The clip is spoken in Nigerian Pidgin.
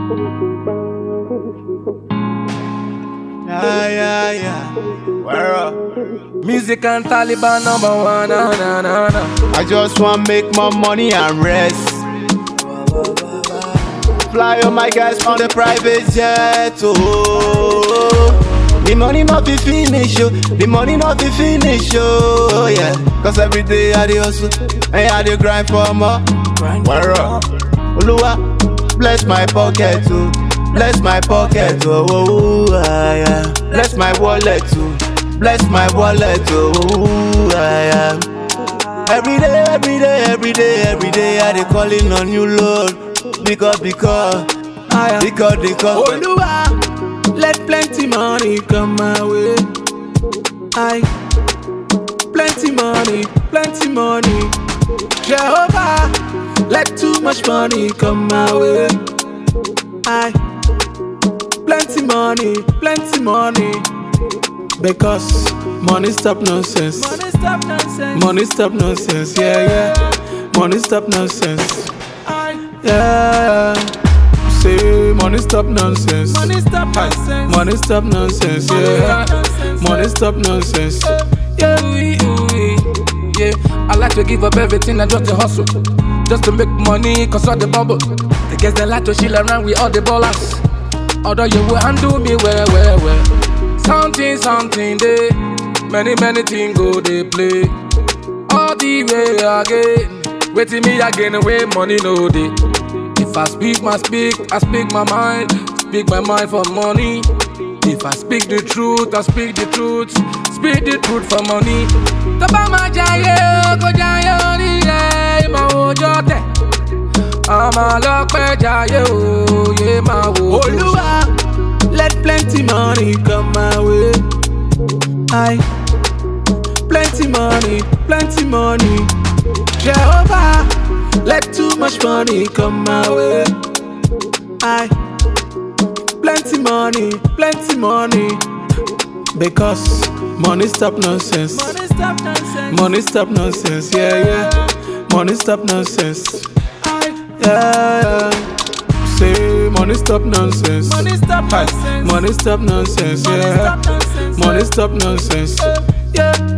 Yeah. Where up? Music and Taliban #1, na. I just want make more money and rest. Fly all my guys on the private jet. Oh, the money not be finish, oh. The money not be finish, oh yeah. Cause every day I dey hustle and I dey grind for more. Where up? Oluwa, bless my pocket too. Bless my pocket, oh, yeah. Bless my wallet too. Bless my wallet, oh, yeah. Every day, I dey calling on you, Lord. Because. Oluwa, let plenty money come my way. Plenty money. Jehovah, let too much money come my way. Plenty money. Because money stop nonsense. Money stop nonsense, yeah. Money stop nonsense. Yeah. Say money stop nonsense. Money stop nonsense, yeah. Money stop nonsense. Yeah. I like to give up everything and just to hustle. Just to make money, cause all the bubble. The guys they like to chill around with all the ballers. Although you will handle me well. Something day. Many things go they play. All the way again. Waiting me again where money no day. If I speak I speak my mind. Speak my mind for money. If I speak the truth, I speak the truth. Speak the truth for money. Tabama jaye, ko jaye ni ye ma ojote. Ama lope jaye o ye ma wo. Oluwa, let plenty money come my way. Plenty money. Jehovah, let too much money come my way. Plenty money. Because money stop nonsense. Money stop nonsense, yeah. Money stop nonsense. Yeah. Say money stop nonsense. Money stop nonsense, yeah. Money stop nonsense, yeah.